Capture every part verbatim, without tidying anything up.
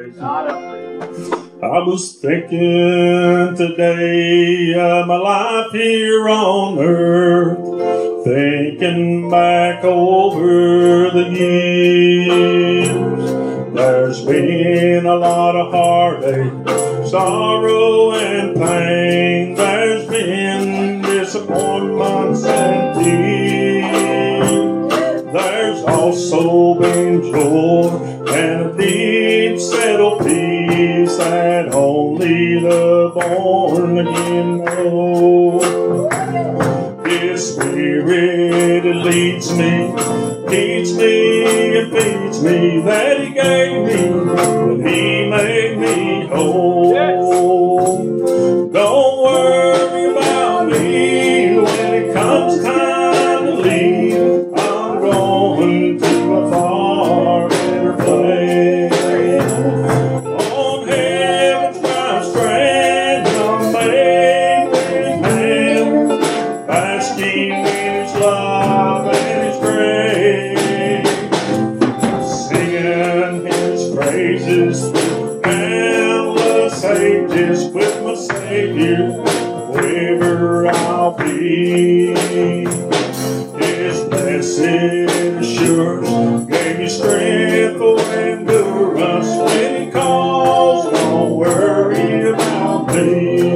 I was thinking today of my life here on earth, thinking back over the years. There's been a lot of heartache, sorrow and pain. There's been disappointments and tears. There's also been joy and a deep settled peace that only the born again know. His Spirit it leads me, teach me and feeds me, that He gave me when He made me whole. Don't worry about me when it comes time to leave. I'm going to a far better place. On heaven's bright strand, I'm made with Him, basking in His love and His grace, singing His praises through endless ages with my Savior wherever I'll be. His blessed assurance gave me strength for endurance when He calls. Don't worry about me.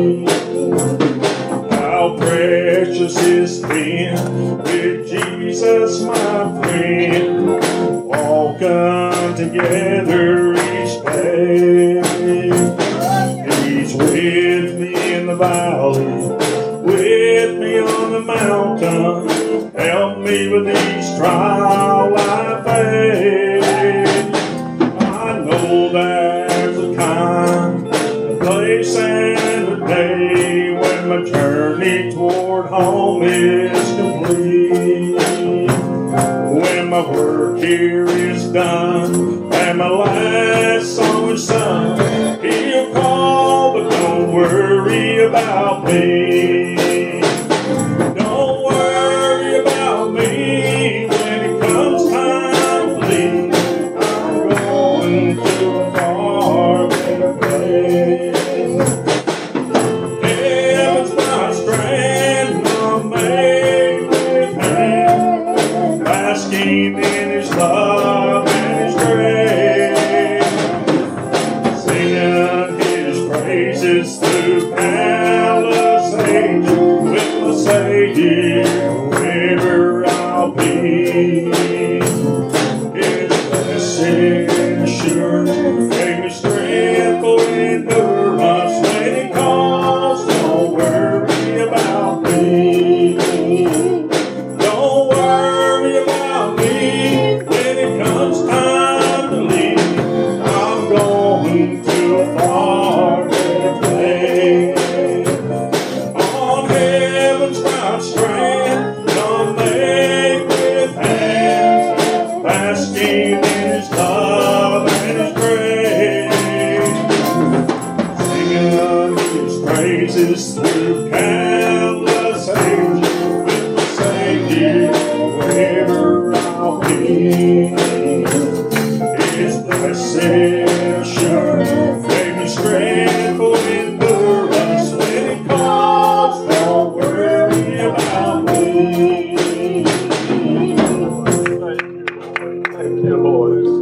How precious is been with Jesus, my friend, walking together each day. He's with me in the valley, with me on the mountain, help me with each trial I face. I know there's a time, a place and a day when my journey toward home is complete. When my work here is done and my last song is sung, He'll call, but don't worry about me. Don't worry about me when it comes time to leave. I'm going to a far better place. Heaven's my strand, I'm made with Him, basking in His love and His grace, singing His praises through countless ages with my Savior wherever I'll be. His blessed assurance gave me strength for endurance when He calls. Don't worry about me. Don't worry about me when it comes time to leave. I'm going to a far better place. On heaven's bright strand, I'm made with hands, basking in His love and His grace, singing His praises through countless ages with my Savior wherever I'll be. His blessed